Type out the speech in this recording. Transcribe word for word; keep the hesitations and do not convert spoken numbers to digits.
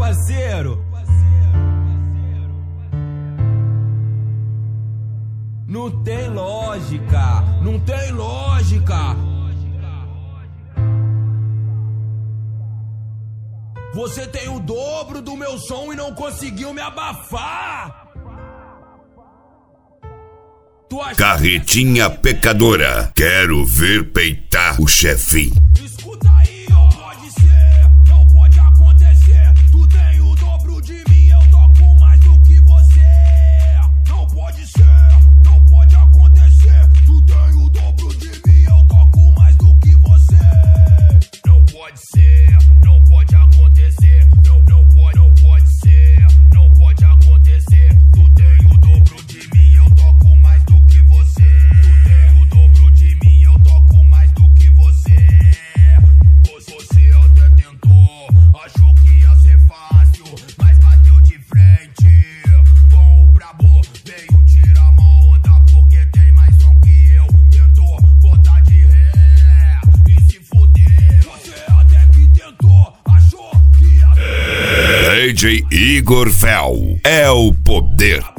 parceiro. Não tem lógica, não tem lógica. Você tem o dobro do meu som e não conseguiu me abafar. Carretinha pecadora, quero ver peitar o chefinho. Escuta aí, não pode ser, não pode acontecer. Tu tem o dobro de mim, eu toco mais do que você. Não pode ser, não pode acontecer. Tu tem o dobro de mim, eu toco mais do que você. Não pode ser, não pode acontecer. Não, não pode, não pode ser, não pode acontecer. Tu tem o dobro de mim, eu toco mais do que você. Tu tem o dobro de mim, eu toco mais do que você. Você até tentou, achou que ia ser fácil, mas bateu de frente com o brabo. Veio tirar uma onda porque tem mais som que eu. Tentou botar de ré e se fudeu. Você até que tentou, achou que ia ser. D J Igor Fel é o poder.